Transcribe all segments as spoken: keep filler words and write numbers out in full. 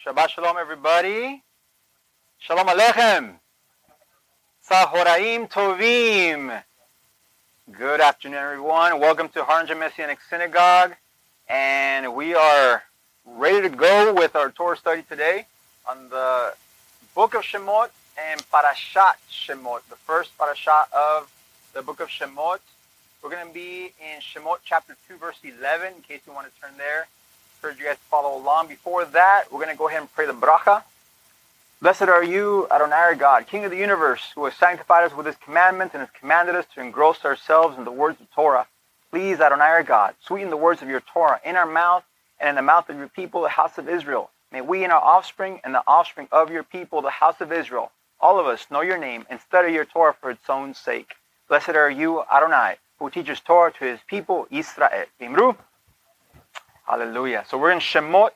Shabbat Shalom, everybody. Shalom Aleichem. Sahoraim Tovim. Good afternoon, everyone. Welcome to Harlingen Messianic Synagogue. And we are ready to go with our Torah study today on the book of Shemot and Parashat Shemot, the first parashat of the book of Shemot. We're going to be in Shemot chapter two, verse eleven, in case you want to turn there. I encourage you guys to follow along. Before that, we're going to go ahead and pray the bracha. Blessed are you, Adonai our God, King of the universe, who has sanctified us with his commandments and has commanded us to engross ourselves in the words of Torah. Please, Adonai our God, sweeten the words of your Torah in our mouth and in the mouth of your people, the house of Israel. May we and our offspring and the offspring of your people, the house of Israel, all of us know your name and study your Torah for its own sake. Blessed are you, Adonai, who teaches Torah to his people, Israel. Imru. Hallelujah. So we're in Shemot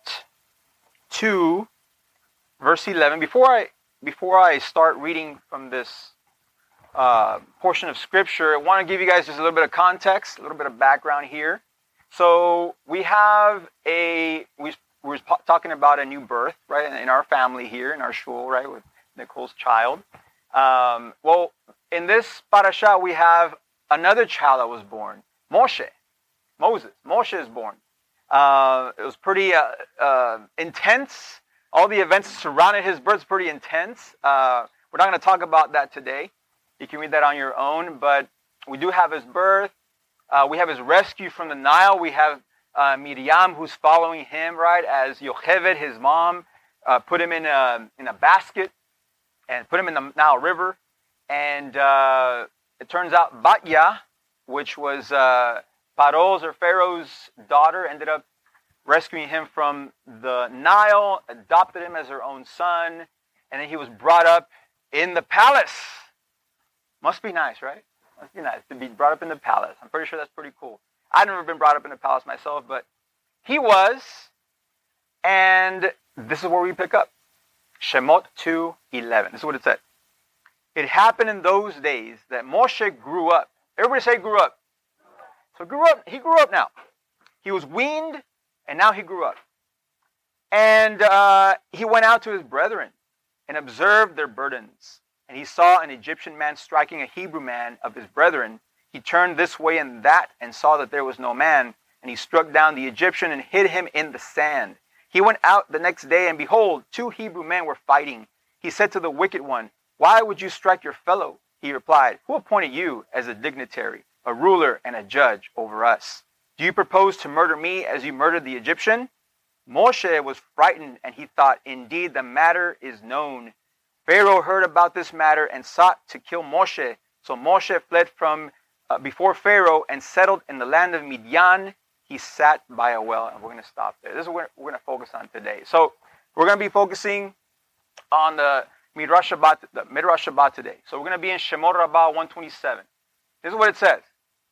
two, verse eleven. Before I before I start reading from this uh, portion of Scripture, I want to give you guys just a little bit of context, a little bit of background here. So we have a, we, we're talking about a new birth, right, in our family here, in our shul, right, with Nicole's child. Um, well, in this parasha, we have another child that was born, Moshe, Moses. Moshe is born. Uh, it was pretty uh, uh, intense. All the events surrounding his birth is pretty intense. Uh, we're not going to talk about that today. You can read that on your own. But we do have his birth. Uh, we have his rescue from the Nile. We have uh, Miriam, who's following him, right, as Yocheved, his mom, uh, put him in a, in a basket and put him in the Nile River. And uh, it turns out Batya, which was uh, Paro's or Pharaoh's daughter, ended up rescuing him from the Nile, adopted him as her own son, and then he was brought up in the palace. Must be nice, right? Must be nice to be brought up in the palace. I'm pretty sure that's pretty cool. I've never been brought up in the palace myself, but he was, and this is where we pick up. Shemot two eleven. This is what it said. It happened in those days that Moshe grew up. Everybody say grew up. So grew up, he grew up now. He was weaned, and now he grew up. And uh, he went out to his brethren and observed their burdens. And he saw an Egyptian man striking a Hebrew man of his brethren. He turned this way and that and saw that there was no man. And he struck down the Egyptian and hid him in the sand. He went out the next day, and behold, two Hebrew men were fighting. He said to the wicked one, "Why would you strike your fellow?" He replied, "Who appointed you as a dignitary, a ruler and a judge over us? Do you propose to murder me as you murdered the Egyptian?" Moshe was frightened, and he thought, "Indeed, the matter is known." Pharaoh heard about this matter and sought to kill Moshe. So Moshe fled from uh, before Pharaoh and settled in the land of Midian. He sat by a well, and we're going to stop there. This is what we're going to focus on today. So we're going to be focusing on the Midrash Shabbat, the Midrash Shabbat today. So we're going to be in Shemot Rabbah one twenty-seven. This is what it says.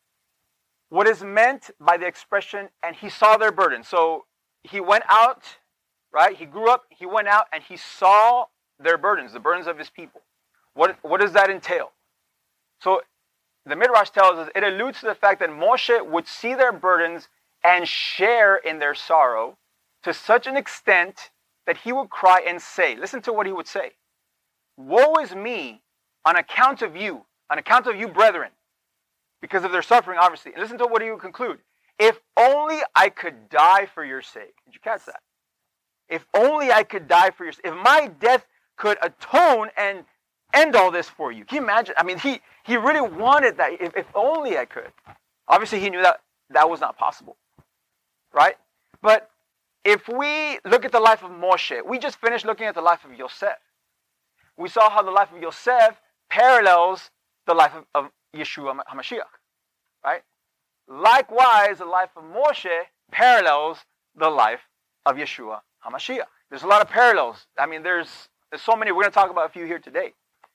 What is meant by the expression, and he saw their burden. So he went out, right? He grew up, he went out, and he saw their burdens, the burdens of his people. What, what does that entail? So the Midrash tells us, it alludes to the fact that Moshe would see their burdens and share in their sorrow to such an extent that he would cry and say, listen to what he would say. "Woe is me on account of you, on account of you, brethren," because of their suffering, obviously. And listen to what he would conclude. "If only I could die for your sake." Did you catch that? If only I could die for your sake. If my death could atone and end all this for you. Can you imagine? I mean, he, he really wanted that. If, if only I could. Obviously, he knew that that was not possible. Right? But if we look at the life of Moshe, we just finished looking at the life of Yosef. We saw how the life of Yosef parallels the life of, of Yeshua HaMashiach. Right? Likewise, the life of Moshe parallels the life of Yeshua HaMashiach. There's a lot of parallels. I mean, there's, there's so many. We're going to talk about a few here today.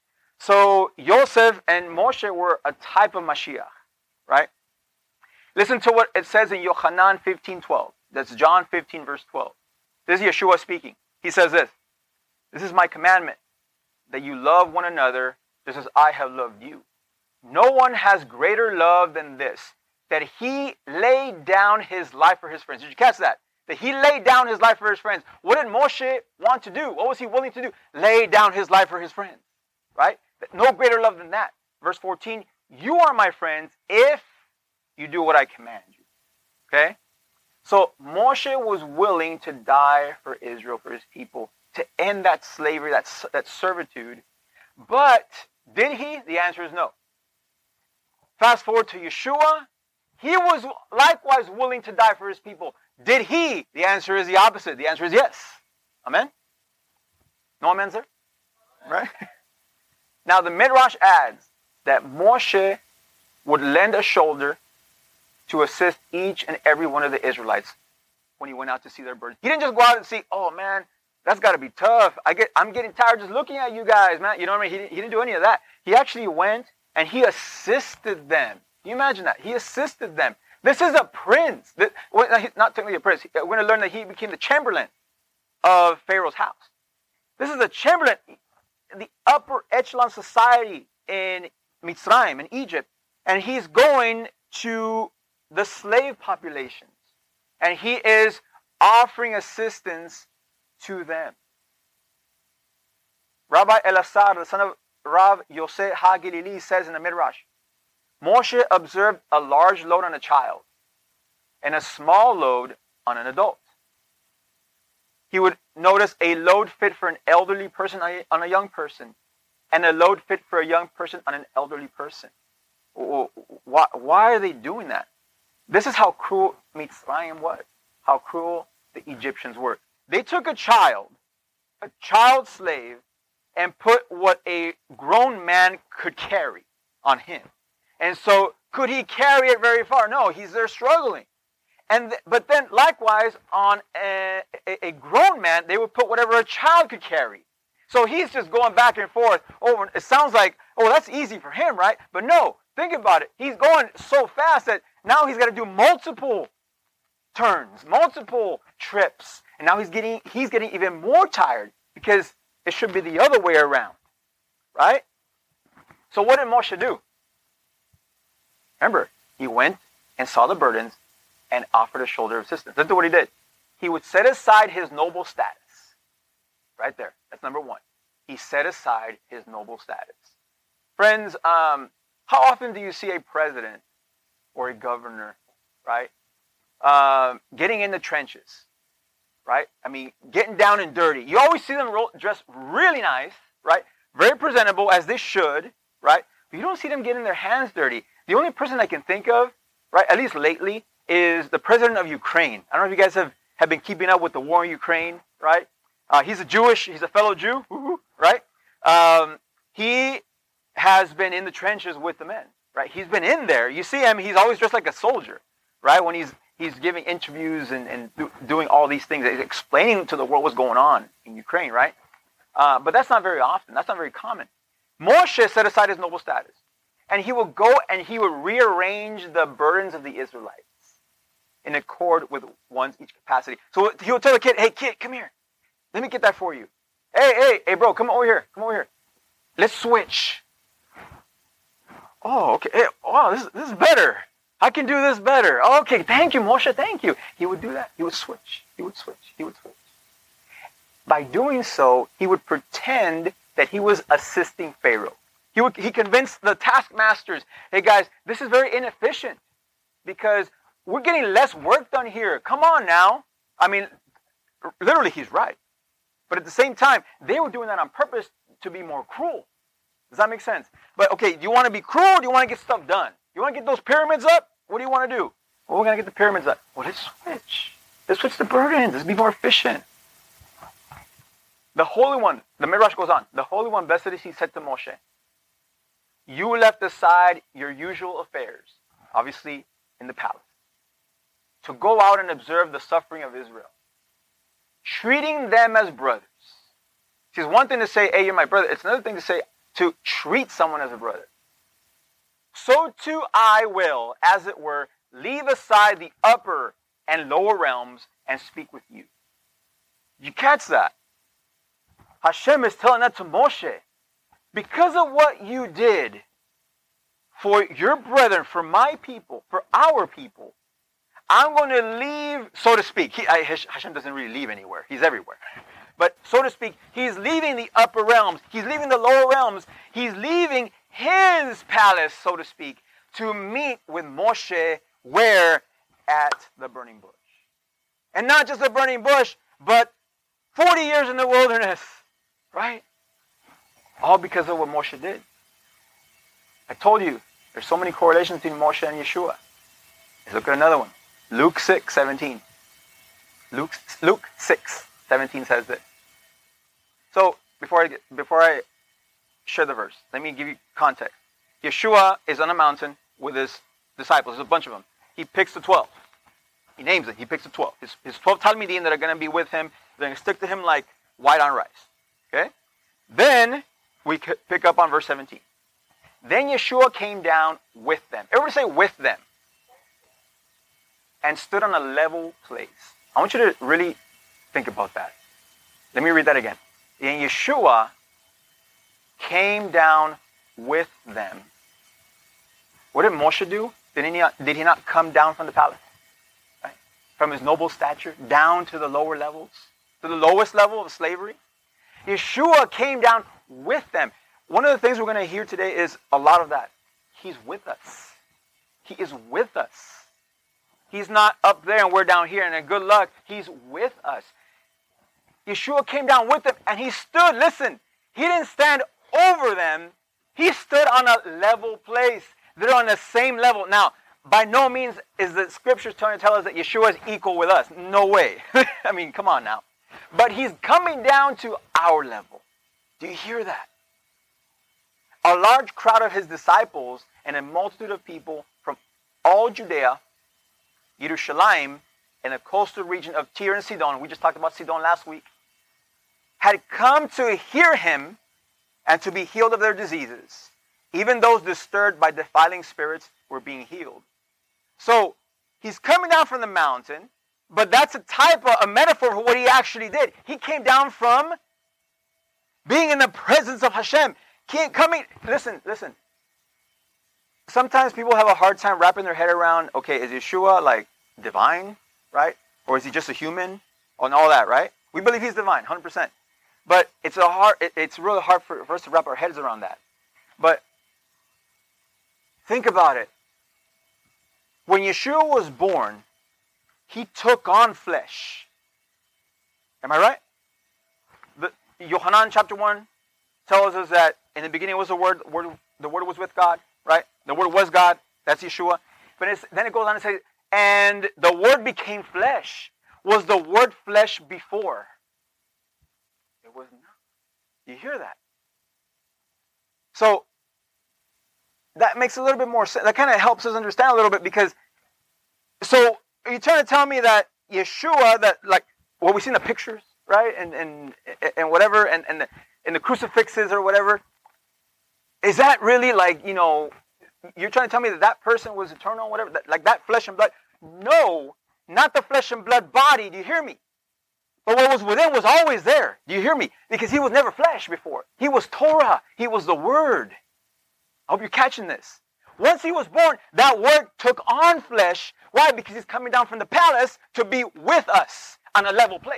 So, Yosef and Moshe were a type of Mashiach. Right? Listen to what it says in Yochanan fifteen twelve. That's John fifteen, verse twelve. This is Yeshua speaking. He says this. "This is my commandment, that you love one another just as I have loved you. No one has greater love than this, that he laid down his life for his friends." Did you catch that? That he laid down his life for his friends. What did Moshe want to do? What was he willing to do? Lay down his life for his friends. Right? No greater love than that. Verse fourteen, you are my friends if you do what I command you. Okay? So Moshe was willing to die for Israel, for his people, to end that slavery, that, that servitude. But did he? The answer is no. Fast forward to Yeshua. He was likewise willing to die for his people. Did he? The answer is the opposite. The answer is yes. Amen? No amens there? Right? Now the Midrash adds that Moshe would lend a shoulder to assist each and every one of the Israelites when he went out to see their burdens. He didn't just go out and see, oh man, that's got to be tough. I get, I'm getting tired just looking at you guys, man. You know what I mean? He didn't, he didn't do any of that. He actually went and he assisted them. Can you imagine that? He assisted them. This is a prince. This, well, not technically a prince. We're going to learn that he became the chamberlain of Pharaoh's house. This is a chamberlain, the upper echelon society in Mitzrayim, in Egypt. And he's going to the slave populations. And he is offering assistance to them. Rabbi Elazar, the son of Rav Yosef HaGilili, says in the Midrash, Moshe observed a large load on a child and a small load on an adult. He would notice a load fit for an elderly person on a young person and a load fit for a young person on an elderly person. Why, why are they doing that? This is how cruel Mitzrayim was, how cruel the Egyptians were. They took a child, a child slave, and put what a grown man could carry on him. And so, could he carry it very far? No, he's there struggling. And th- but then, likewise, on a, a, a grown man, they would put whatever a child could carry. So he's just going back and forth. Oh, it sounds like, oh, that's easy for him, right? But no, think about it. He's going so fast that now he's got to do multiple turns, multiple trips. And now he's getting he's getting even more tired because it should be the other way around, right? So what did Moshe do? Remember, he went and saw the burdens and offered a shoulder of assistance. Listen to what he did. He would set aside his noble status. Right there. That's number one. He set aside his noble status. Friends, um, how often do you see a president or a governor, right, uh, getting in the trenches, right? I mean, getting down and dirty. You always see them roll, dressed really nice, right? Very presentable, as they should, right? But you don't see them getting their hands dirty. The only person I can think of, right, at least lately, is the president of Ukraine. I don't know if you guys have, have been keeping up with the war in Ukraine, right? Uh, he's a Jewish, he's a fellow Jew, woo-hoo, right? Um, he has been in the trenches with the men, right? He's been in there. You see him, he's always dressed like a soldier, right? When he's he's giving interviews and, and do, doing all these things, he's explaining to the world what's going on in Ukraine, right? Uh, but that's not very often. That's not very common. Moshe set aside his noble status. And he will go and he will rearrange the burdens of the Israelites in accord with one's each capacity. So he will tell the kid, hey kid, come here. Let me get that for you. Hey, hey, hey bro, come over here. Come over here. Let's switch. Oh, okay. Hey, oh, this, this is better. I can do this better. Okay, thank you, Moshe, thank you. He would do that. He would switch. He would switch. He would switch. By doing so, he would pretend that he was assisting Pharaoh. He would, he convinced the taskmasters, hey guys, this is very inefficient because we're getting less work done here. Come on now. I mean, literally he's right. But at the same time, they were doing that on purpose to be more cruel. Does that make sense? But okay, do you want to be cruel or do you want to get stuff done? You want to get those pyramids up? What do you want to do? Well, we're going to get the pyramids up. Well, let's switch. Let's switch the burdens. Let's be more efficient. The Holy One, the Midrash goes on, the Holy One, blessed is he, said to Moshe, you left aside your usual affairs, obviously in the palace, to go out and observe the suffering of Israel, treating them as brothers. See, it's one thing to say, hey, you're my brother. It's another thing to say, to treat someone as a brother. So too I will, as it were, leave aside the upper and lower realms and speak with you. You catch that? Hashem is telling that to Moshe. Because of what you did for your brethren, for my people, for our people, I'm going to leave, so to speak. He, I, Hashem doesn't really leave anywhere. He's everywhere. But so to speak, he's leaving the upper realms. He's leaving the lower realms. He's leaving his palace, so to speak, to meet with Moshe where? At the burning bush. And not just the burning bush, but forty years in the wilderness. Right? All because of what Moshe did. I told you, there's so many correlations between Moshe and Yeshua. Let's look at another one. Luke six seventeen. Luke, Luke six seventeen says this. So, before I, get, before I share the verse, let me give you context. Yeshua is on a mountain with his disciples. There's a bunch of them. He picks the twelve. He names it. He picks the twelve. His, his twelve Talmidim that are going to be with him. They're going to stick to him like white on rice. Okay? Then, we pick up on verse seventeen. Then Yeshua came down with them. Everybody say with them. And stood on a level place. I want you to really think about that. Let me read that again. And Yeshua came down with them. What did Moshe do? Did he not, did he not come down from the palace? Right? From his noble stature down to the lower levels? To the lowest level of slavery? Yeshua came down with them. One of the things we're going to hear today is a lot of that. He's with us. He is with us. He's not up there and we're down here, and then good luck. He's with us. Yeshua came down with them and he stood. Listen, he didn't stand over them. He stood on a level place. They're on the same level. Now, by no means is the scriptures trying to tell us that Yeshua is equal with us. No way. I mean, come on now. But he's coming down to our level. Do you hear that? A large crowd of his disciples and a multitude of people from all Judea, Yerushalayim, and the coastal region of Tyre and Sidon, we just talked about Sidon last week, had come to hear him and to be healed of their diseases. Even those disturbed by defiling spirits were being healed. So, he's coming down from the mountain, but that's a type of, a metaphor for what he actually did. He came down from being in the presence of Hashem. He coming, listen, listen. Sometimes people have a hard time wrapping their head around, okay, is Yeshua like divine, right? Or is he just a human? And all that, right? We believe he's divine, one hundred percent. But it's a hard, it, it's really hard for, for us to wrap our heads around that. But think about it. When Yeshua was born, he took on flesh. Am I right? The, Yohanan chapter one tells us that in the beginning was the Word, the Word, the Word was with God, right? The Word was God, that's Yeshua. But it's, then it goes on to say, and the Word became flesh. Was the Word flesh before? It was not. You hear that? So, that makes a little bit more sense. That kind of helps us understand a little bit because, so, you're trying to tell me that Yeshua, that like, what we see in the pictures, right? And and and whatever, and, and the, and the crucifixes or whatever, is that really like, you know, you're trying to tell me that that person was eternal, whatever, that, like that flesh and blood? No, not the flesh and blood body, do you hear me? But what was within was always there, do you hear me? Because he was never flesh before. He was Torah, he was the Word. I hope you're catching this. Once he was born, that Word took on flesh. Why? Because he's coming down from the palace to be with us on a level place.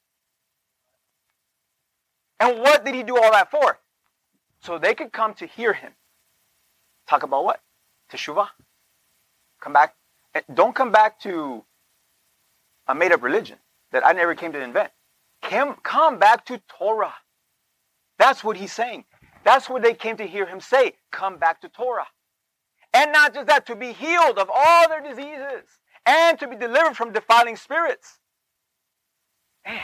And what did he do all that for? So they could come to hear him. Talk about what? Teshuvah. Come back. Don't come back to a made-up religion that I never came to invent. Come, come back to Torah. That's what he's saying. That's what they came to hear him say. Come back to Torah. And not just that, to be healed of all their diseases. And to be delivered from defiling spirits. Man.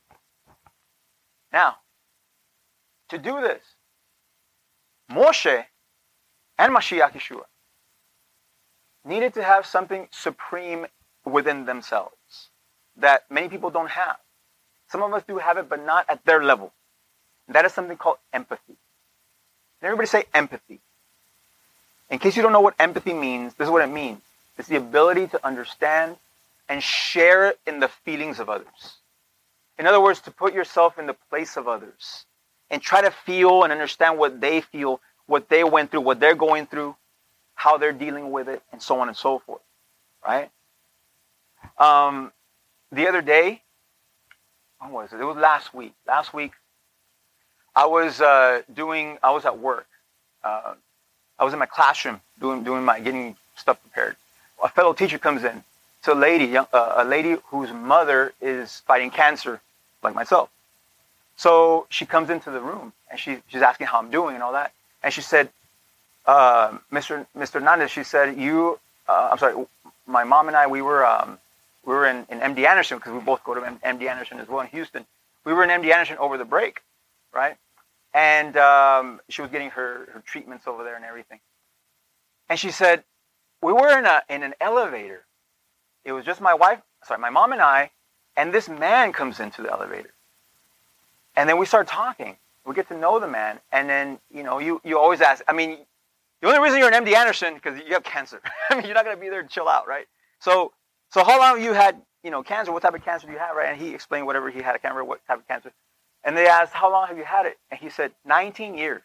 Now, to do this, Moshe and Mashiach Yeshua needed to have something supreme within themselves that many people don't have. Some of us do have it, but not at their level. That is something called empathy. And everybody say empathy. In case you don't know what empathy means, this is what it means. It's the ability to understand and share in the feelings of others. In other words, to put yourself in the place of others and try to feel and understand what they feel, what they went through, what they're going through, how they're dealing with it, and so on and so forth. Right? Um, the other day, when was it? It was last week. Last week, I was uh, doing. I was at work. Uh, I was in my classroom doing doing my getting stuff prepared. A fellow teacher comes in. It's a lady, young, uh, a lady whose mother is fighting cancer, like myself. So she comes into the room and she she's asking how I'm doing and all that. And she said, uh, "Mister Mister Hernandez," she said, "You, uh, I'm sorry, my mom and I, we were um, we were in, in M D Anderson because we both go to M D Anderson as well in Houston. We were in M D Anderson over the break, right? And um, she was getting her, her treatments over there and everything. And she said, we were in a in an elevator. It was just my wife, sorry, my mom and I, and this man comes into the elevator. And then we start talking. We get to know the man, and then you know, you you always ask. I mean, the only reason you're in M D Anderson because you have cancer. I mean, you're not gonna be there to chill out, right? So so how long have you had you know cancer? What type of cancer do you have, right? And he explained whatever he had, I can't remember what type of cancer. And they asked, how long have you had it? And he said, nineteen years.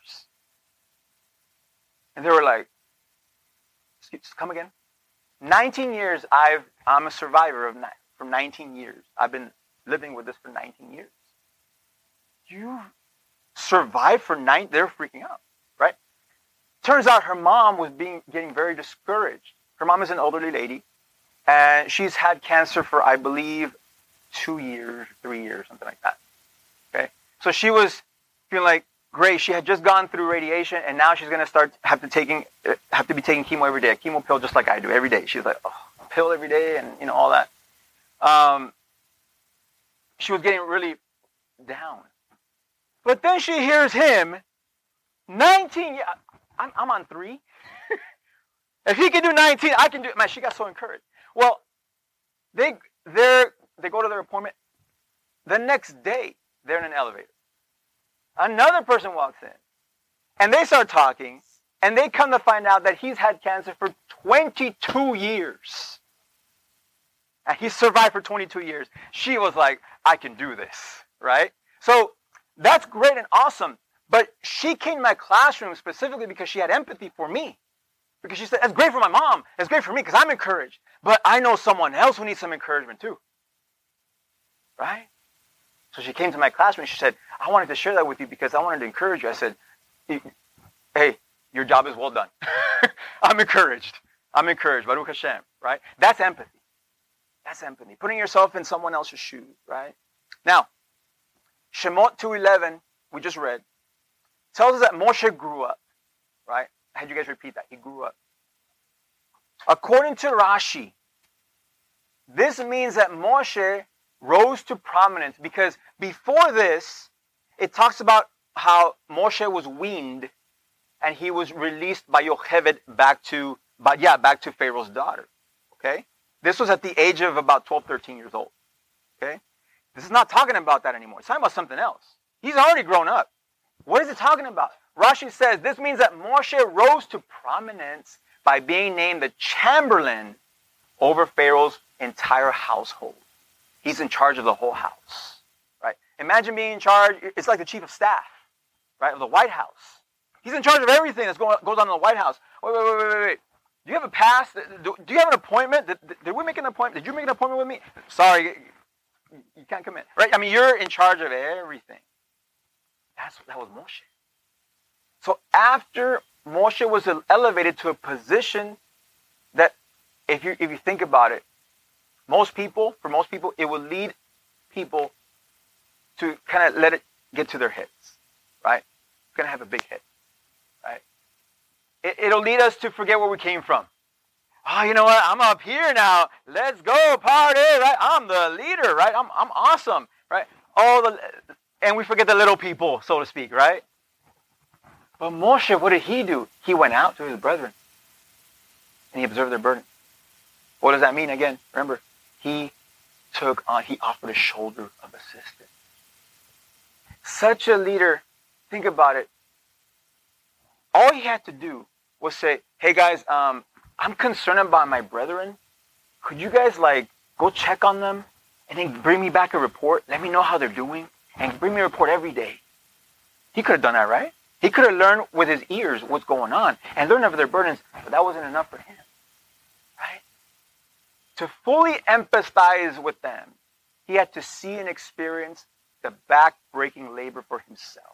And they were like, excuse, come again? nineteen years. I've I'm a survivor of from nineteen years. I've been living with this for nineteen years. You survived for nine. They're freaking out, right? Turns out her mom was being getting very discouraged. Her mom is an elderly lady, and she's had cancer for, I believe, two years, three years, something like that. Okay, so she was feeling like, great. She had just gone through radiation, and now she's going to start have to taking have to be taking chemo every day, a chemo pill just like I do every day. She's like, oh, a pill every day, and you know all that. Um, she was getting really down. But then she hears him, nineteen. I'm, I'm on three. If he can do nineteen, I can do it. Man, she got so encouraged. Well, they they they go to their appointment. The next day, they're in an elevator. Another person walks in, and they start talking, and they come to find out that he's had cancer for twenty-two years. And he survived for twenty-two years. She was like, I can do this, right? So that's great and awesome. But she came to my classroom specifically because she had empathy for me. Because she said, that's great for my mom. It's great for me because I'm encouraged. But I know someone else who needs some encouragement too. Right? So she came to my classroom and she said, I wanted to share that with you because I wanted to encourage you. I said, hey, your job is well done. I'm encouraged. I'm encouraged. Baruch Hashem, right? That's empathy. That's empathy. Putting yourself in someone else's shoes, right? Now, Shemot two eleven, we just read, tells us that Moshe grew up, right? I had you guys repeat that. He grew up. According to Rashi, this means that Moshe rose to prominence because before this, it talks about how Moshe was weaned and he was released by Yocheved back to, but yeah, back to Pharaoh's daughter. Okay? This was at the age of about twelve, thirteen years old. Okay? This is not talking about that anymore. It's talking about something else. He's already grown up. What is it talking about? Rashi says this means that Moshe rose to prominence by being named the chamberlain over Pharaoh's entire household. He's in charge of the whole house, right? Imagine being in charge. It's like the chief of staff, right, of the White House. He's in charge of everything that goes on in the White House. Wait, wait, wait, wait, wait. Do you have a pass? Do, do you have an appointment? Did, did we make an appointment? Did you make an appointment with me? Sorry, you can't come in, right? I mean, you're in charge of everything. That's that was Moshe. So after Moshe was elevated to a position that, if you if you think about it, most people, for most people, it will lead people to kind of let it get to their heads, right? It's gonna have a big hit, right? It, it'll lead us to forget where we came from. Oh, you know what? I'm up here now. Let's go party, right? I'm the leader, right? I'm I'm awesome, right? All the and we forget the little people, so to speak, right? But Moshe, what did he do? He went out to his brethren and he observed their burden. What does that mean? Again, remember, he took on, he offered a shoulder of assistance. Such a leader, think about it. All he had to do was say, hey guys, um, I'm concerned about my brethren. Could you guys like go check on them and then bring me back a report? Let me know how they're doing and bring me a report every day. He could have done that, right? He could have learned with his ears what's going on and learned of their burdens, but that wasn't enough for him, right? to fully empathize with them, he had to see and experience the back-breaking labor for himself.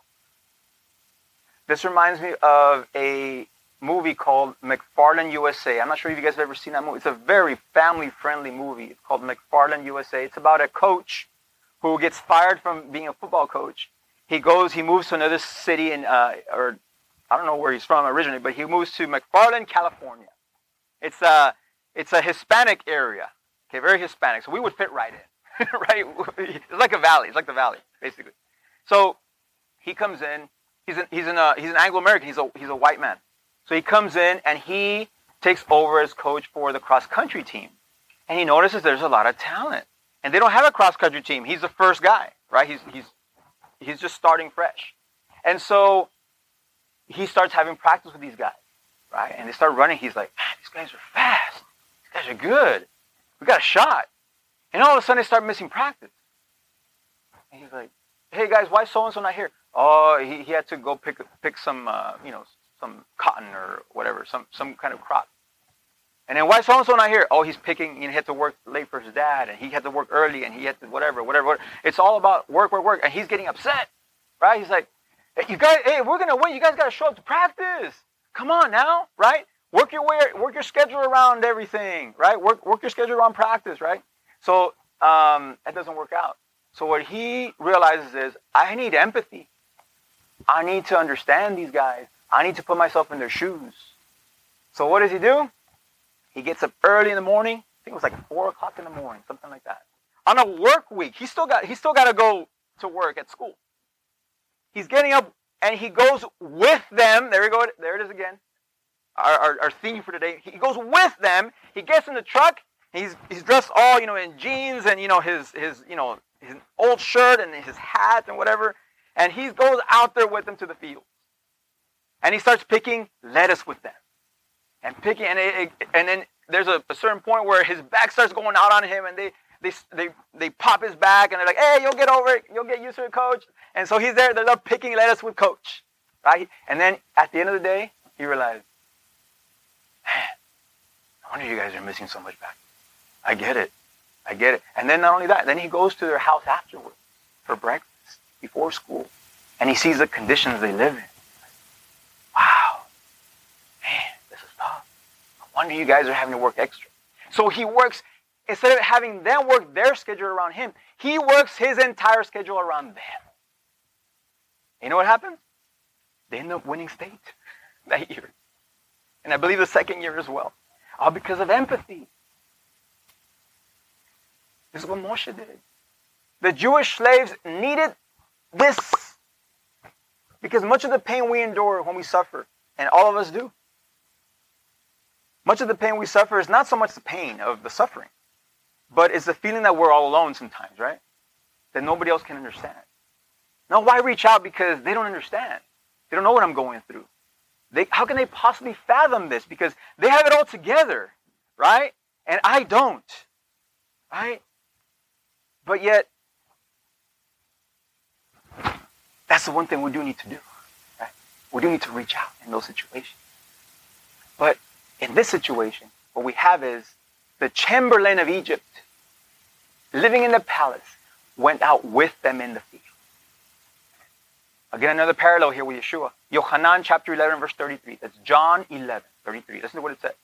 This reminds me of a movie called McFarland U S A. I'm not sure if you guys have ever seen that movie. It's a very family-friendly movie. It's called McFarland U S A. It's about a coach who gets fired from being a football coach. He goes, he moves to another city, in, uh, or I don't know where he's from originally, but he moves to McFarland, California. It's a, it's a Hispanic area, okay, very Hispanic. So we would fit right in, right? It's like a valley. It's like the valley, basically. So he comes in. He's an, he's an, uh, he's an Anglo-American. He's a, he's a white man. So he comes in and he takes over as coach for the cross-country team. And he notices there's a lot of talent. And they don't have a cross-country team. He's the first guy, right? He's, he's, he's just starting fresh. And so he starts having practice with these guys, right? And they start running. He's like, man, these guys are fast. These guys are good. We got a shot. And all of a sudden they start missing practice. And he's like, hey guys, why so-and-so not here? Oh, he, he had to go pick pick some, uh, you know, some cotton or whatever, some some kind of crop. And then why so-and-so not here? Oh, he's picking, you know, he had to work late for his dad, and he had to work early, and he had to whatever, whatever, whatever. It's all about work, work, work, and he's getting upset, right? He's like, hey, you guys, hey, we're gonna win. You guys got to show up to practice. Come on now, right? Work your way, work your schedule around everything, right? Work work your schedule around practice, right? So um, that doesn't work out. So what he realizes is, I need empathy. I need to understand these guys. I need to put myself in their shoes. So what does he do? He gets up early in the morning. I think it was like four o'clock in the morning, something like that. On a work week, he still got he still got to go to work at school. He's getting up and he goes with them. There we go. There it is again. Our, our, our theme for today. He goes with them. He gets in the truck. He's he's dressed all, you know, in jeans and, you know, his his you know his old shirt and his hat and whatever. And he goes out there with them to the field. And he starts picking lettuce with them. And picking, and, it, and then there's a, a certain point where his back starts going out on him, and they, they they they pop his back, and they're like, hey, you'll get over it. You'll get used to it, coach. And so he's there. They're there picking lettuce with coach. Right? And then at the end of the day, he realized, man, no wonder you guys are missing so much back. I get it. I get it. And then not only that, then he goes to their house afterwards for breakfast. Before school, and he sees the conditions they live in. Wow, man, this is tough. No wonder you guys are having to work extra. So he works, instead of having them work their schedule around him, he works his entire schedule around them. You know what happens? They end up winning state that year. And I believe the second year as well. All because of empathy. This is what Moshe did. The Jewish slaves needed this, because much of the pain we endure when we suffer, and all of us do, much of the pain we suffer is not so much the pain of the suffering, but it's the feeling that we're all alone sometimes, right? That nobody else can understand. Now, why reach out? Because they don't understand. They don't know what I'm going through. They, how can they possibly fathom this? Because they have it all together, right? And I don't, right? But yet, that's the one thing we do need to do, right? We do need to reach out in those situations. But in this situation, what we have is the Chamberlain of Egypt, living in the palace, went out with them in the field. Again, another parallel here with Yeshua. Yohanan chapter eleven, verse thirty-three. That's John eleven, thirty-three. Listen to what it says.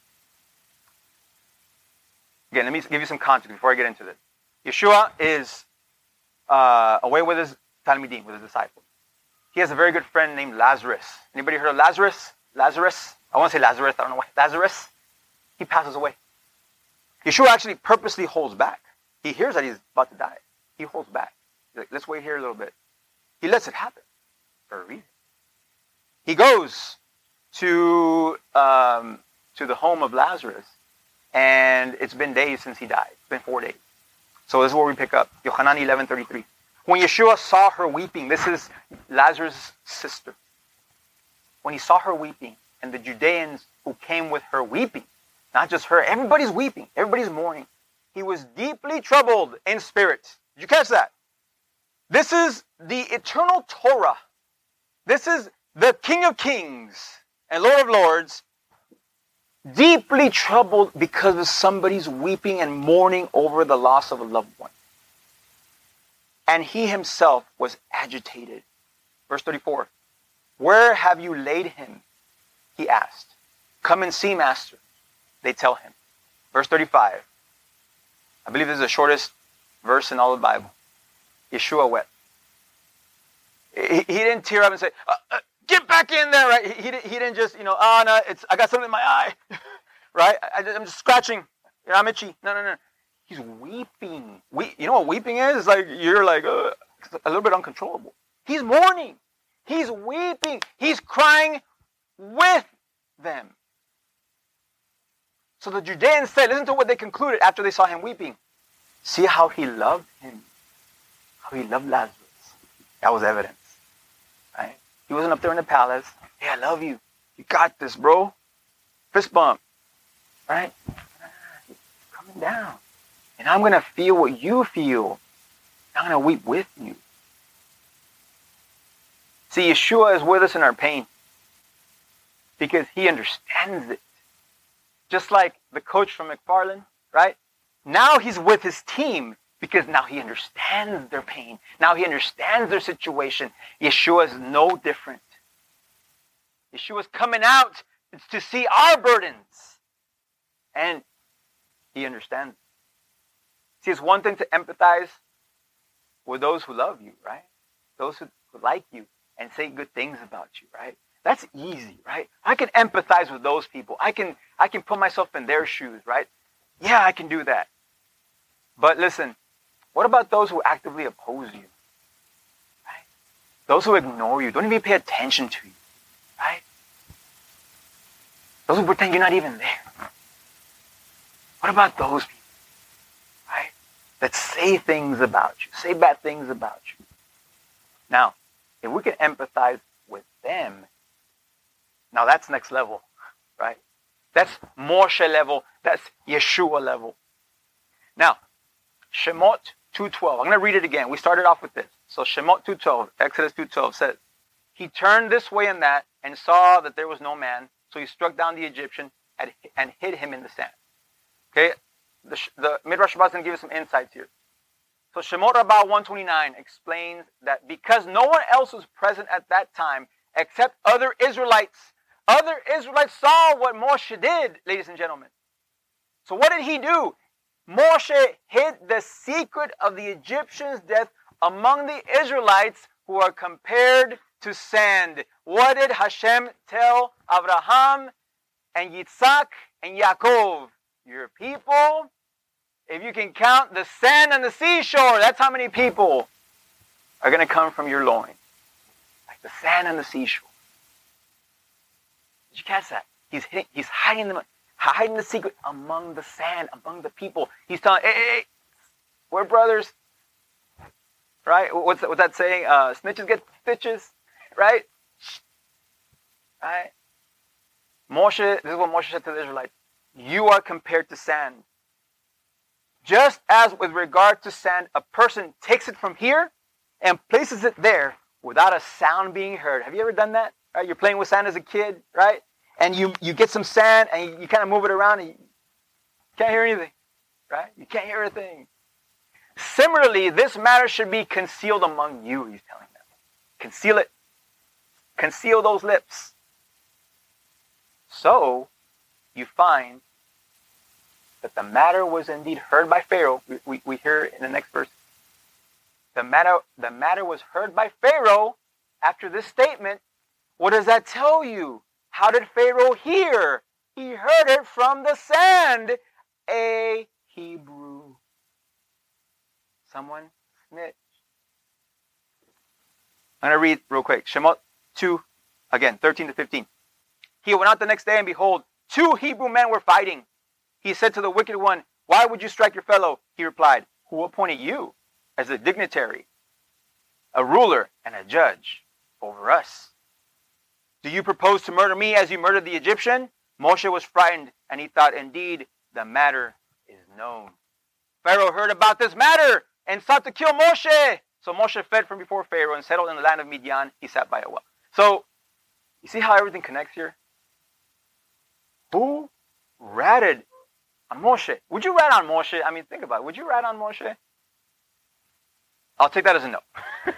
Again, let me give you some context before I get into this. Yeshua is uh, away with his Talmidim, with his disciples. He has a very good friend named Lazarus. Anybody heard of Lazarus? Lazarus? I want to say Lazarus. I don't know why. Lazarus. He passes away. Yeshua actually purposely holds back. He hears that he's about to die. He holds back. He's like, let's wait here a little bit. He lets it happen for a reason. He goes to um, to the home of Lazarus, and it's been days since he died. It's been four days. So this is where we pick up. Yohanan eleven thirty-three. When Yeshua saw her weeping, this is Lazarus' sister. When he saw her weeping, and the Judeans who came with her weeping, not just her, everybody's weeping, everybody's mourning. He was deeply troubled in spirit. Did you catch that? This is the eternal Torah. This is the King of Kings and Lord of Lords deeply troubled because of somebody's weeping and mourning over the loss of a loved one. And he himself was agitated. Verse thirty-four. Where have you laid him? He asked. Come and see, master. They tell him. Verse thirty-five. I believe this is the shortest verse in all the Bible. Yeshua wept. He, he didn't tear up and say, uh, uh, get back in there, right? He, he, he didn't just, you know, oh, no, it's, I got something in my eye, right? I, I'm just scratching. You know, I'm itchy. No, no, no. He's weeping. We, you know what weeping is? It's like, you're like, uh, a little bit uncontrollable. He's mourning. He's weeping. He's crying with them. So the Judeans said, listen to what they concluded after they saw him weeping. See how he loved him. How he loved Lazarus. That was evidence. Right? He wasn't up there in the palace. Hey, I love you. You got this, bro. Fist bump. Right? He's coming down. And I'm going to feel what you feel. I'm going to weep with you. See, Yeshua is with us in our pain. Because he understands it. Just like the coach from McFarland, right? Now he's with his team because now he understands their pain. Now he understands their situation. Yeshua is no different. Yeshua's coming out to see our burdens. And he understands. See, it's one thing to empathize with those who love you, right? Those who like you and say good things about you, right? That's easy, right? I can empathize with those people. I can I can put myself in their shoes, right? Yeah, I can do that. But listen, what about those who actively oppose you? Right? Those who ignore you, don't even pay attention to you, right? Those who pretend you're not even there. What about those people, right? That say things about you, say bad things about you. Now, if we can empathize with them, now that's next level, right? That's Moshe level. That's Yeshua level. Now, Shemot two twelve. I'm going to read it again. We started off with this. So Shemot two twelve, Exodus two twelve says, he turned this way and that and saw that there was no man. So he struck down the Egyptian and, and hid him in the sand. Okay? The, the Midrash Rabbah is going to give us some insights here. So Shemot Rabbah one twenty-nine explains that because no one else was present at that time except other Israelites, other Israelites saw what Moshe did, ladies and gentlemen. So what did he do? Moshe hid the secret of the Egyptians' death among the Israelites who are compared to sand. What did Hashem tell Abraham and Yitzhak and Yaakov? Your people, if you can count the sand on the seashore, that's how many people are going to come from your loins. Like the sand on the seashore. Did you catch that? He's hitting, he's hiding them, hiding the secret among the sand, among the people. He's telling, hey, hey, hey, we're brothers, right? What's that, what's that saying? Uh, snitches get stitches, right? Right? Moshe, this is what Moshe said to the Israelites. You are compared to sand. Just as with regard to sand, a person takes it from here and places it there without a sound being heard. Have you ever done that? Right? You're playing with sand as a kid, right? And you, you get some sand and you, you kind of move it around and you can't hear anything, right? You can't hear a thing. Similarly, this matter should be concealed among you, he's telling them. Conceal it. Conceal those lips. So, you find that the matter was indeed heard by Pharaoh. We, we, we hear in the next verse. The matter, the matter was heard by Pharaoh after this statement. What does that tell you? How did Pharaoh hear? He heard it from the sand. A Hebrew. Someone snitched. I'm going to read real quick. Shemot two, again, thirteen to fifteen. He went out the next day, and behold, two Hebrew men were fighting. He said to the wicked one, why would you strike your fellow? He replied, who appointed you as a dignitary, a ruler, and a judge over us? Do you propose to murder me as you murdered the Egyptian? Moshe was frightened, and he thought, indeed, the matter is known. Pharaoh heard about this matter and sought to kill Moshe. So Moshe fled from before Pharaoh and settled in the land of Midian. He sat by a well. So, you see how everything connects here? Who ratted on Moshe. Would you rat on Moshe? I mean, think about it. Would you rat on Moshe? I'll take that as a no.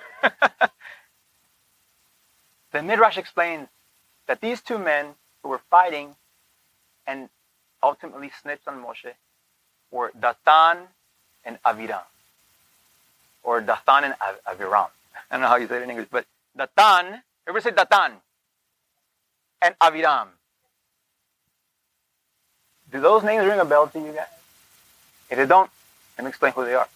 The Midrash explains that these two men who were fighting and ultimately snitched on Moshe were Datan and Aviram. Or Datan and Aviram. I don't know how you say it in English, but Datan, everybody say Datan, and Aviram. Do those names ring a bell to you guys? If they don't, let me explain who they are.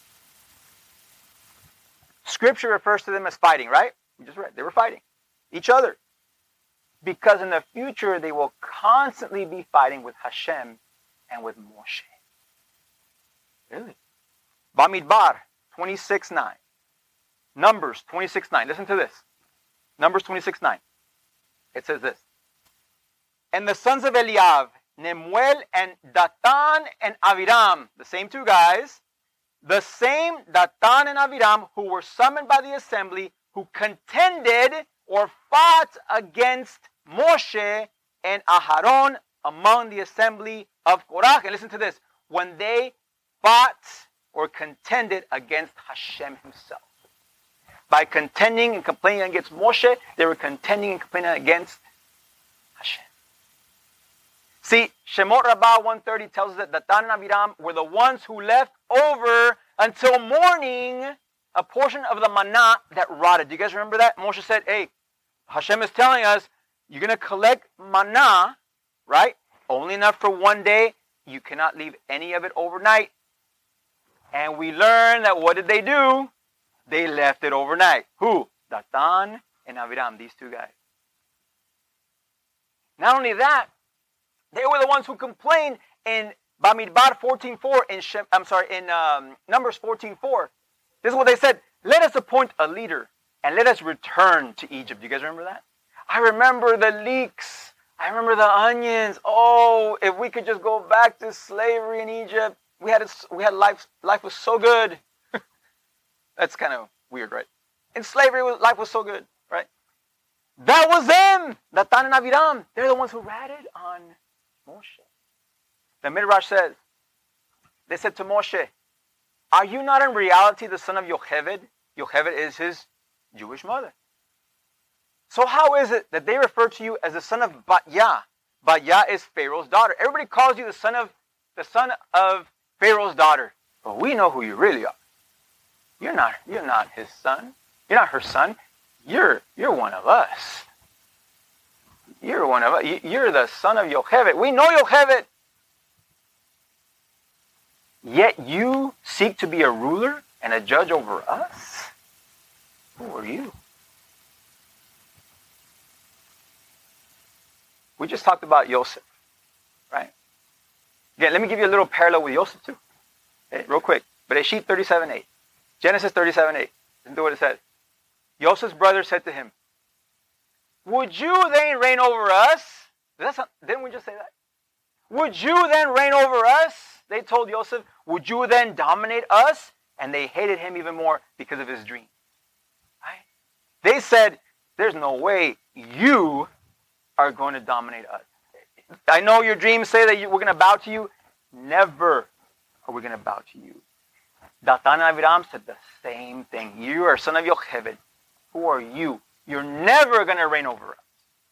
Scripture refers to them as fighting, right? We just read. They were fighting each other. Because in the future, they will constantly be fighting with Hashem and with Moshe. Really? Bamidbar twenty-six nine. Numbers twenty-six nine. Listen to this. Numbers twenty-six nine. It says this. And the sons of Eliav, Nemuel and Datan and Aviram, the same two guys, the same Datan and Aviram who were summoned by the assembly, who contended or fought against Moshe and Aharon among the assembly of Korach. And listen to this. When they fought or contended against Hashem himself. By contending and complaining against Moshe, they were contending and complaining against Hashem. See, Shemot Rabbah one thirty tells us that Datan and Aviram were the ones who left over until morning a portion of the manna that rotted. Do you guys remember that? Moshe said, hey, Hashem is telling us, you're going to collect manna, right? Only enough for one day. You cannot leave any of it overnight. And we learn that what did they do? They left it overnight. Who? Datan and Aviram, these two guys. Not only that, they were the ones who complained in Bamidbar fourteen four, in Shem, I'm sorry, in um, Numbers fourteen four. This is what they said. Let us appoint a leader and let us return to Egypt. Do you guys remember that? I remember the leeks. I remember the onions. Oh, if we could just go back to slavery in Egypt. We had, we had life, life was so good. That's kind of weird, right? In slavery, life was so good, right? That was them, Datan and Aviram. They're the ones who ratted on Moshe. The Midrash says, they said to Moshe, are you not in reality the son of Yocheved? Yocheved is his Jewish mother. So how is it that they refer to you as the son of Batya? Batya is Pharaoh's daughter. Everybody calls you the son of the son of Pharaoh's daughter. But we know who you really are. You're not, you're not his son. You're not her son. You're, you're one of us. You're one of us. You're the son of Yocheved. We know Yocheved. Yet you seek to be a ruler and a judge over us? Who are you? We just talked about Yosef, right? Again, let me give you a little parallel with Yosef too. Okay, real quick. Bereshit thirty-seven eight. Genesis thirty-seven eight. Listen to what it says. Yosef's brother said to him, would you then reign over us? That's not, didn't we just say that? Would you then reign over us? They told Yosef, would you then dominate us? And they hated him even more because of his dream. Right? They said, there's no way you are going to dominate us. I know your dreams say that you, we're going to bow to you. Never are we going to bow to you. Datan and Aviram said the same thing. You are son of Yocheved. Who are you? You're never going to reign over us.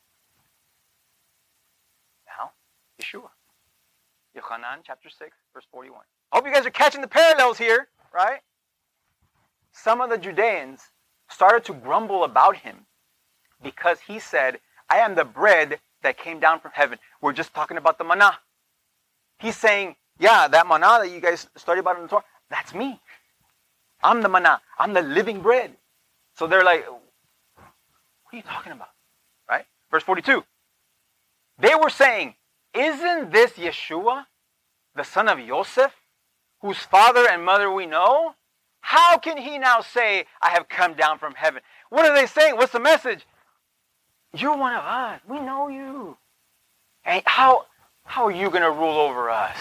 Now, Yeshua. Yochanan chapter six, verse forty-one. I hope you guys are catching the parallels here, right? Some of the Judeans started to grumble about him because he said, I am the bread that came down from heaven. We're just talking about the manna. He's saying, yeah, that manna that you guys studied about in the Torah, that's me. I'm the manna. I'm the living bread. So they're like, what are you talking about? Right? Verse forty-two. They were saying, isn't this Yeshua, the son of Yosef, whose father and mother we know? How can he now say, I have come down from heaven? What are they saying? What's the message? You're one of us. We know you. And how, how are you going to rule over us?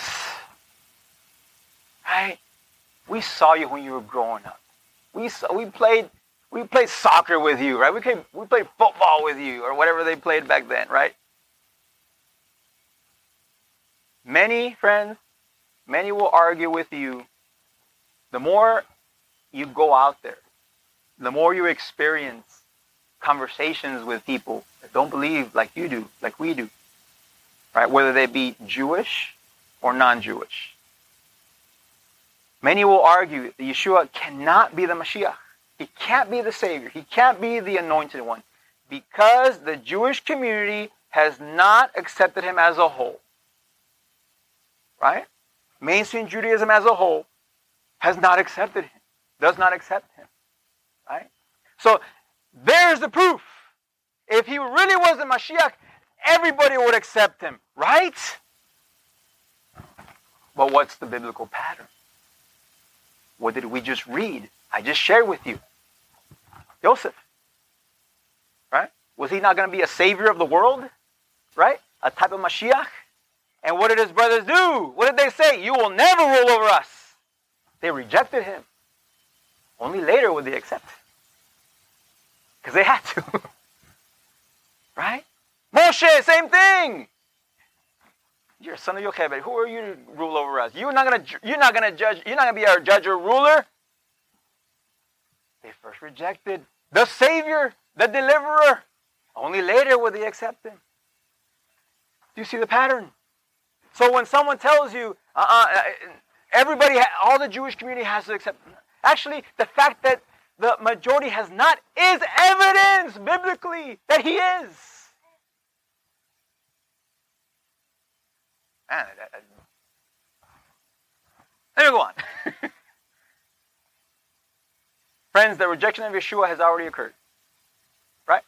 Right? We saw you when you were growing up. We saw, we played we played soccer with you, right? We came, we played football with you, or whatever they played back then, right? Many, friends, many will argue with you. The more you go out there, the more you experience conversations with people that don't believe like you do, like we do, right? Whether they be Jewish or non-Jewish. Many will argue that Yeshua cannot be the Mashiach. He can't be the Savior. He can't be the Anointed One because the Jewish community has not accepted him as a whole. Right? Mainstream Judaism as a whole has not accepted him, does not accept him. Right? So there's the proof. If he really was the Mashiach, everybody would accept him. Right? But what's the biblical pattern? What did we just read? I just shared with you. Joseph. Right? Was he not going to be a savior of the world? Right? A type of Mashiach? And what did his brothers do? What did they say? You will never rule over us. They rejected him. Only later would they accept. Because they had to. Right? Moshe, same thing. You're a son of Yocheved. Who are you to rule over us? You're not gonna. You're not gonna judge. You're not gonna be our judge or ruler. They first rejected the Savior, the Deliverer. Only later would they accept him. Do you see the pattern? So when someone tells you, uh-uh, everybody, all the Jewish community has to accept. Actually, the fact that the majority has not is evidence biblically that he is. Man, let me go on. Friends, the rejection of Yeshua has already occurred. Right?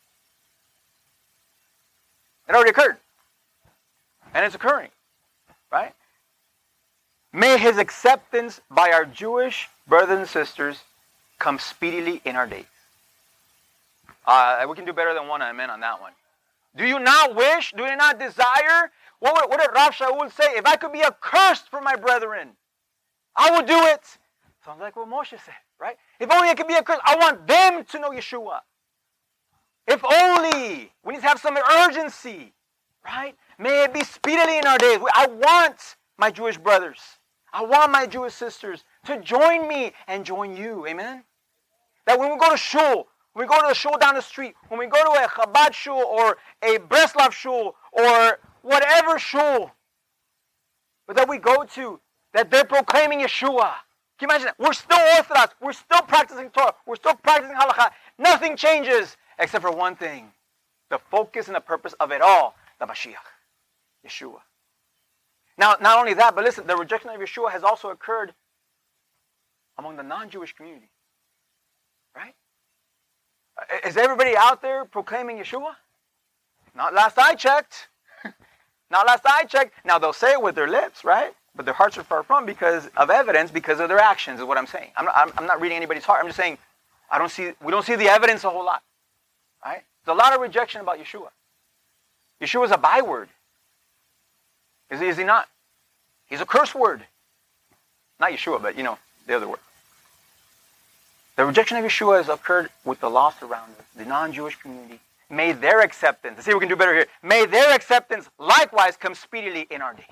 It already occurred. And it's occurring. Right? May his acceptance by our Jewish brothers and sisters come speedily in our days. Uh, we can do better than one amen on that one. Do you not wish, do you not desire? What would, what did Rav Shaul say? If I could be accursed for my brethren, I would do it. Sounds like what Moshe said, right? If only I could be accursed, I want them to know Yeshua. If only. We need to have some urgency, right? May it be speedily in our days. I want my Jewish brothers, I want my Jewish sisters to join me and join you, amen? That when we go to shul, when we go to the shul down the street, when we go to a Chabad shul or a Breslov shul or whatever shul but that we go to, that they're proclaiming Yeshua. Can you imagine that? We're still Orthodox. We're still practicing Torah. We're still practicing Halakha. Nothing changes except for one thing. The focus and the purpose of it all. The Mashiach. Yeshua. Now, not only that, but listen, the rejection of Yeshua has also occurred among the non-Jewish community. Right? Is everybody out there proclaiming Yeshua? Not last I checked. Not last I checked. Now, they'll say it with their lips, right? But their hearts are far from because of evidence, because of their actions, is what I'm saying. I'm not, I'm, I'm not reading anybody's heart. I'm just saying, I don't see, we don't see the evidence a whole lot. Right? There's a lot of rejection about Yeshua. Yeshua is a byword. Is he, is he not? He's a curse word. Not Yeshua, but, you know, the other word. The rejection of Yeshua has occurred with the lost around us, the non-Jewish community. May their acceptance, let's see if we can do better here. May their acceptance likewise come speedily in our days.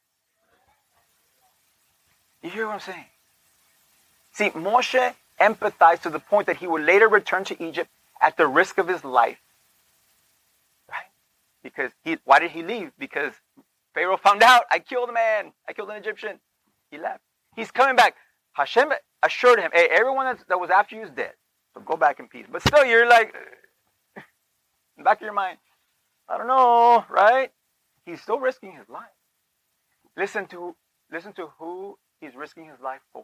You hear what I'm saying? See, Moshe empathized to the point that he would later return to Egypt at the risk of his life. Right? Because he, why did he leave? Because Pharaoh found out, I killed a man. I killed an Egyptian. He left. He's coming back. Hashem assured him, hey, everyone that, that was after you is dead. So go back in peace. But still, you're like, in the back of your mind, I don't know, right? He's still risking his life. Listen to, listen to who he's risking his life for.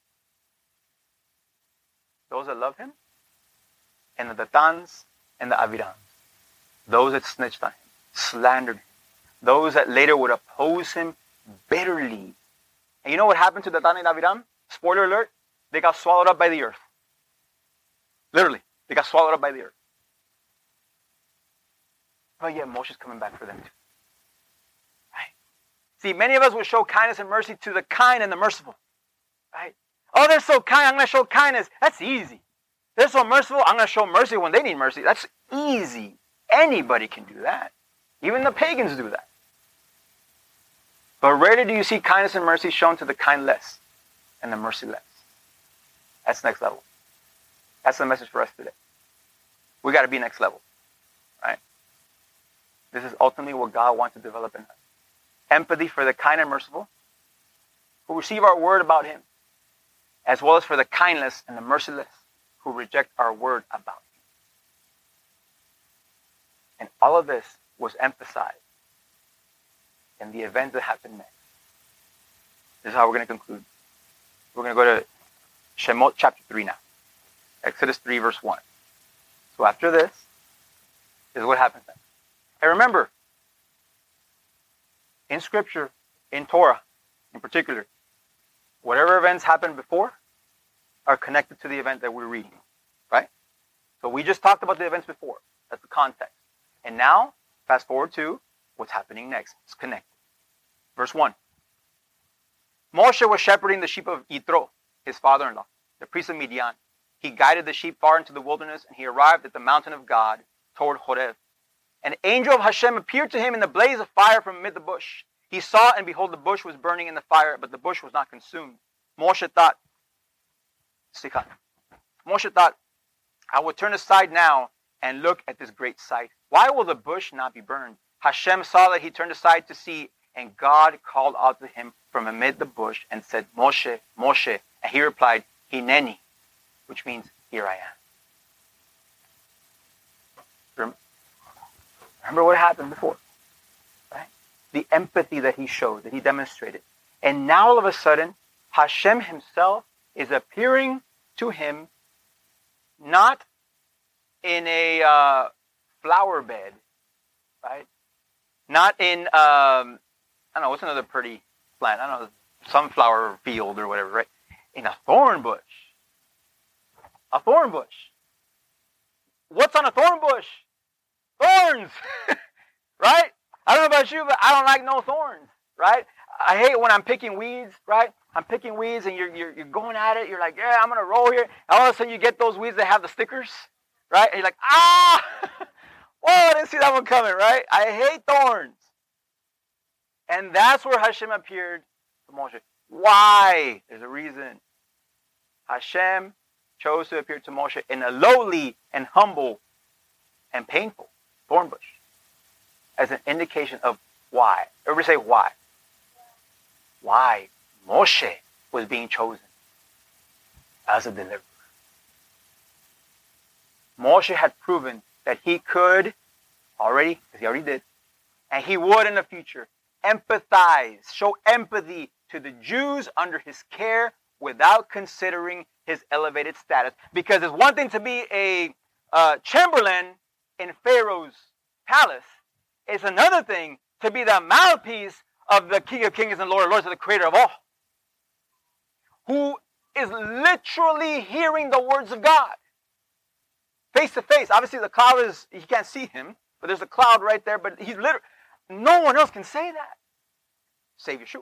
Those that love him, and the Datans and the Avirams. Those that snitched on him, slandered him. Those that later would oppose him bitterly. And you know what happened to Datan and Aviram? Spoiler alert, they got swallowed up by the earth. Literally, they got swallowed up by the earth. But yet Moshe's coming back for them too. Right? See, many of us will show kindness and mercy to the kind and the merciful. Right? Oh, they're so kind, I'm going to show kindness. That's easy. They're so merciful, I'm going to show mercy when they need mercy. That's easy. Anybody can do that. Even the pagans do that. But rarely do you see kindness and mercy shown to the kindless and the merciless. That's next level. That's the message for us today. We got to be next level, right? This is ultimately what God wants to develop in us. Empathy for the kind and merciful who receive our word about him, as well as for the kindless and the merciless who reject our word about him. And all of this was emphasized in the events that happened next. This is how we're going to conclude. We're going to go to Shemot chapter three now. Exodus three verse one. So after this, this is what happens next. And remember, in Scripture, in Torah in particular, whatever events happened before are connected to the event that we're reading, right? So we just talked about the events before. That's the context. And now, fast forward to what's happening next. It's connected. Verse one. Moshe was shepherding the sheep of Yitro, his father-in-law, the priest of Midian. He guided the sheep far into the wilderness, and he arrived at the mountain of God toward Horeb. An angel of Hashem appeared to him in the blaze of fire from amid the bush. He saw, and behold, the bush was burning in the fire, but the bush was not consumed. Moshe thought, Moshe thought, I will turn aside now and look at this great sight. Why will the bush not be burned? Hashem saw that he turned aside to see, and God called out to him from amid the bush and said, Moshe, Moshe. And he replied, Hineni, which means, here I am. Remember what happened before, right? The empathy that he showed, that he demonstrated. And now all of a sudden, Hashem himself is appearing to him not in a uh, flower bed, right? Not in, um, I don't know, what's another pretty plant? I don't know, sunflower field or whatever, right? In a thorn bush. A thorn bush. What's on a thorn bush? Thorns, right? I don't know about you, but I don't like no thorns, right? I hate when I'm picking weeds, right? I'm picking weeds and you're, you're, you're going at it. You're like, yeah, I'm going to roll here. And all of a sudden you get those weeds that have the stickers, right? And you're like, ah, whoa, I didn't see that one coming, right? I hate thorns. And that's where Hashem appeared to Moshe. Why? There's a reason. Hashem chose to appear to Moshe in a lowly and humble and painful thorn bush as an indication of why. Everybody say why. Why Moshe was being chosen as a deliverer. Moshe had proven that he could already, because he already did, and he would in the future, empathize, show empathy to the Jews under his care without considering his elevated status. Because it's one thing to be a uh, chamberlain in Pharaoh's palace. It's another thing to be the mouthpiece of the King of Kings and Lord of Lords, of the Creator of all, who is literally hearing the words of God face to face. Obviously, the cloud is, you can't see him, but there's a cloud right there. But he's literally, no one else can say that save Yeshua.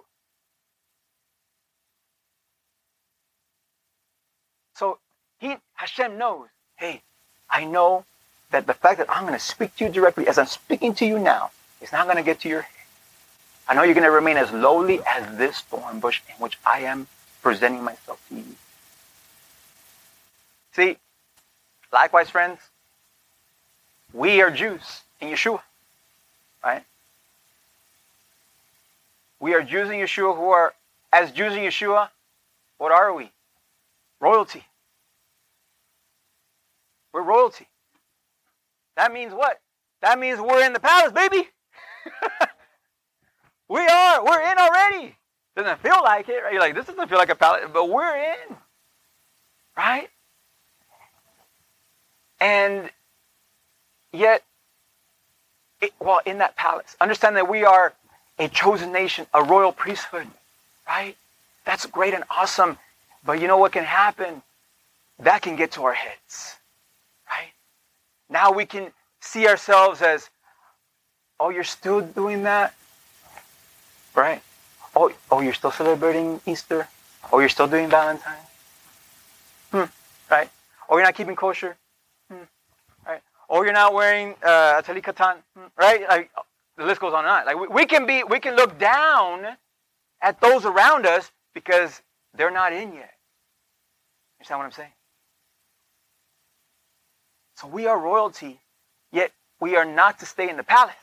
So he, Hashem knows, hey, I know that the fact that I'm going to speak to you directly as I'm speaking to you now is not going to get to your head. I know you're going to remain as lowly as this thorn bush in which I am presenting myself to you. See, likewise, friends, we are Jews in Yeshua, right? We are Jews in Yeshua who are, as Jews in Yeshua, what are we? Royalty. We're royalty. That means what? That means we're in the palace, baby. We are. We're in already. Doesn't feel like it, right? You're like, this doesn't feel like a palace, but we're in. Right? And yet, it, well, in that palace, understand that we are a chosen nation, a royal priesthood. Right? That's great and awesome. But you know what can happen? That can get to our heads. Right? Now we can see ourselves as, oh, you're still doing that? Right? Oh, oh, you're still celebrating Easter? Oh, you're still doing Valentine's? Hmm. Right? Oh, you're not keeping kosher? Hmm. Right? Oh, you're not wearing uh, a talit katan? Hmm. Right? Like, the list goes on and on. Like we, we can be, we can look down at those around us because they're not in yet. You understand what I'm saying? So we are royalty, yet we are not to stay in the palace.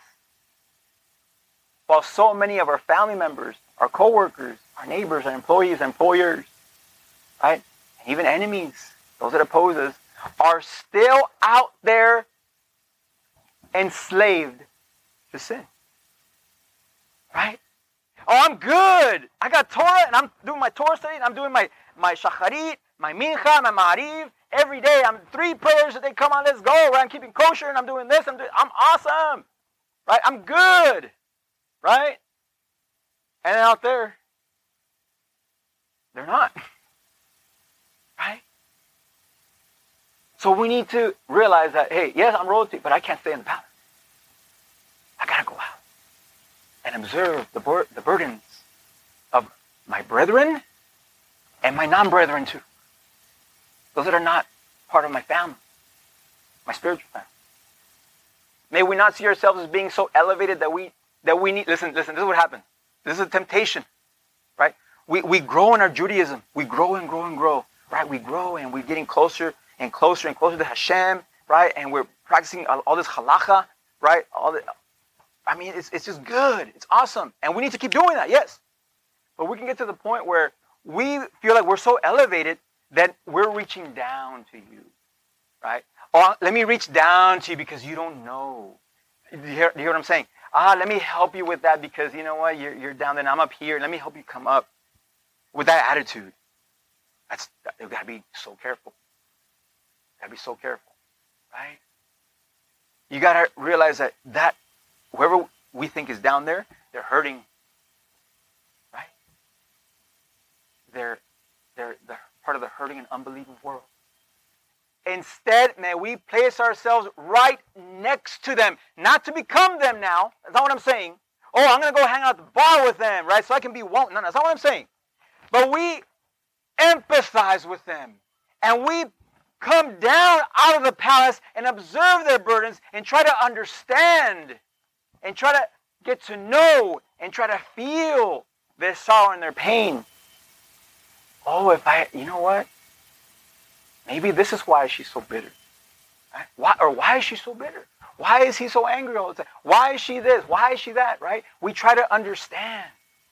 While so many of our family members, our co-workers, our neighbors, our employees, employers, right, and even enemies, those that oppose us, are still out there enslaved to sin. Right? Oh, I'm good. I got Torah, and I'm doing my Torah study, and I'm doing my, my shacharit, my mincha, my ma'ariv. Every day, I'm three prayers that they come on, let's go. Right? I'm keeping kosher, and I'm doing this. I'm doing, I'm awesome. Right? I'm good. Right? And then out there, they're not. Right? So we need to realize that, hey, yes, I'm royalty, but I can't stay in the palace. I got to go out and observe the, bur- the burdens of my brethren and my non-brethren too. Those that are not part of my family, my spiritual family. May we not see ourselves as being so elevated that we that we need, listen, listen, this is what happens. This is a temptation, right? We we grow in our Judaism. We grow and grow and grow, right? We grow and we're getting closer and closer and closer to Hashem, right? And we're practicing all, all this halacha, right? All the, I mean, it's it's just good. It's awesome. And we need to keep doing that, yes. But we can get to the point where we feel like we're so elevated that we're reaching down to you, right? Oh, let me reach down to you because you don't know. Do you hear, do you hear what I'm saying? Ah, let me help you with that because you know what? You're, you're down there and I'm up here. Let me help you come up. With that attitude, that's you've got to be so careful. Got to be so careful, right? You got to realize that that whoever we think is down there, they're hurting, right? They're they're they're part of the hurting and unbelieving world. Instead, may we place ourselves right next to them, not to become them now. That's not what I'm saying. Oh, I'm going to go hang out at the bar with them, right? So I can be one. No, that's not what I'm saying. But we empathize with them. And we come down out of the palace and observe their burdens and try to understand and try to get to know and try to feel their sorrow and their pain. Oh, if I, you know what? Maybe this is why she's so bitter. Right? Why, or why is she so bitter? Why is he so angry all the time? Why is she this? Why is she that? Right? We try to understand.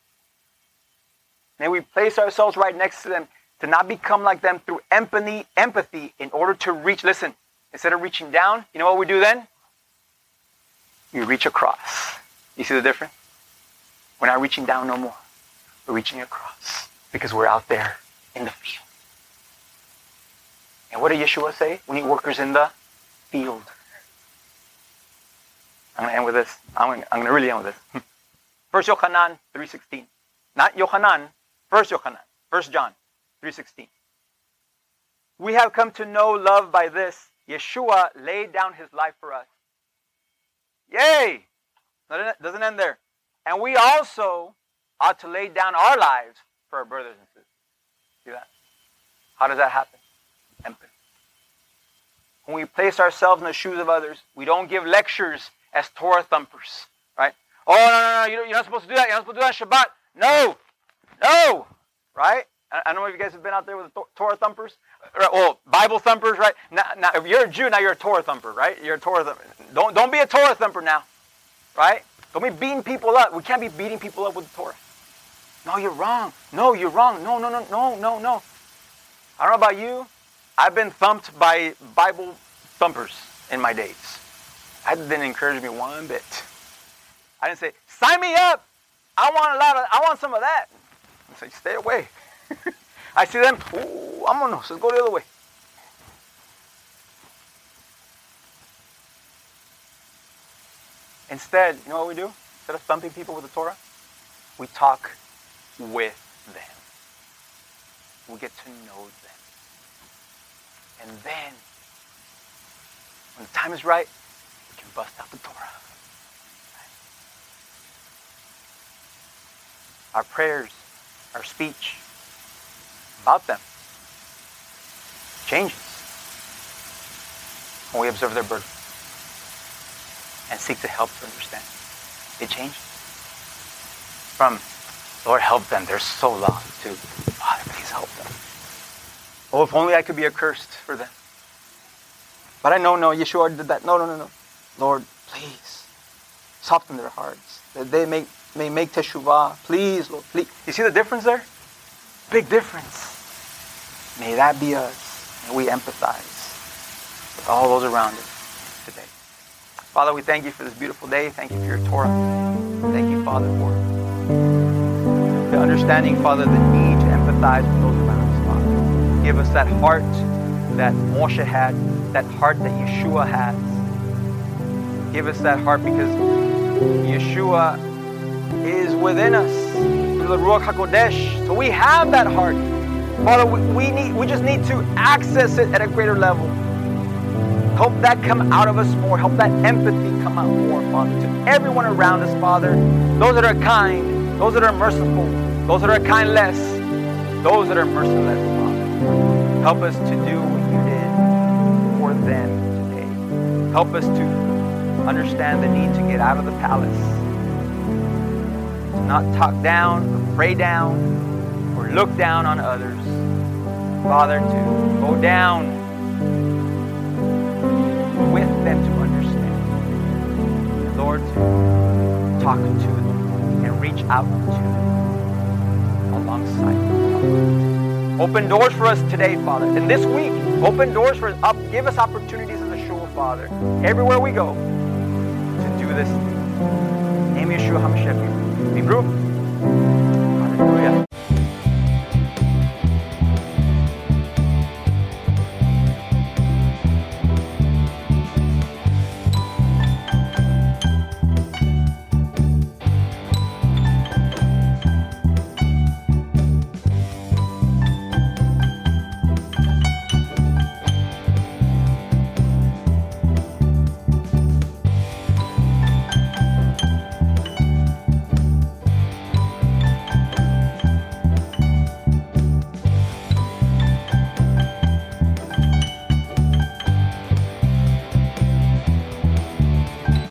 May we place ourselves right next to them to not become like them through empathy, empathy in order to reach. Listen, instead of reaching down, you know what we do then? We reach across. You see the difference? We're not reaching down no more. We're reaching across because we're out there in the field. And what did Yeshua say? We need workers in the field. I'm going to end with this. I'm going to, I'm going to really end with this. First Yochanan three sixteen. Not Yochanan. First Yochanan. First John three sixteen. We have come to know love by this. Yeshua laid down his life for us. Yay! Doesn't end there. And we also ought to lay down our lives for our brothers and sisters. See that? How does that happen? Empathy. When we place ourselves in the shoes of others, we don't give lectures as Torah thumpers, right? Oh, no, no, no, you're not supposed to do that. You're not supposed to do that on Shabbat. No, no, right? I don't know if you guys have been out there with the Torah thumpers. Well, Bible thumpers, right? Now, now, if you're a Jew, now you're a Torah thumper, right? You're a Torah thumper. Don't, don't be a Torah thumper now, right? Don't be beating people up. We can't be beating people up with the Torah. No, you're wrong. No, you're wrong. No, no, no, no, no, no. I don't know about you. I've been thumped by Bible thumpers in my days. That didn't encourage me one bit. I didn't say, sign me up. I want a lot of, I want some of that. I say, stay away. I see them, ooh, vámonos, let's go the other way. Instead, you know what we do? Instead of thumping people with the Torah, we talk with them. We get to know them. And then, when the time is right, we can bust out the Torah. Right? Our prayers, our speech about them changes when we observe their burden and seek to help to understand. It changes from Lord, help them. They're so lost too. Father, please help them. Oh, if only I could be accursed for them. But I know, no, Yeshua did that. No, no, no, no. Lord, please, soften their hearts. That they may, may make teshuvah. Please, Lord, please. You see the difference there? Big difference. May that be us. May we empathize with all those around us today. Father, we thank you for this beautiful day. Thank you for your Torah. Thank you, Father, for the understanding, Father, the need to empathize with those around us, Father. Give us that heart that Moshe had, that heart that Yeshua has. Give us that heart because Yeshua is within us through the Ruach HaKodesh. So we have that heart. Father, we, we need we just need to access it at a greater level. Help that come out of us more. Help that empathy come out more, Father, to everyone around us, Father. Those that are kind, those that are merciful, those that are kind less, those that are merciless, Father. Help us to do what you did for them today. Help us to understand the need to get out of the palace. To not talk down, or pray down, or look down on others. Father, to go down with them to understand. Lord, to talk to them and reach out to them alongside them. Open doors for us today, Father. And this week, open doors for us. Up, give us opportunities in the shul, Father. Everywhere we go, to do this. Name Yeshua HaMashiach. Be Hallelujah.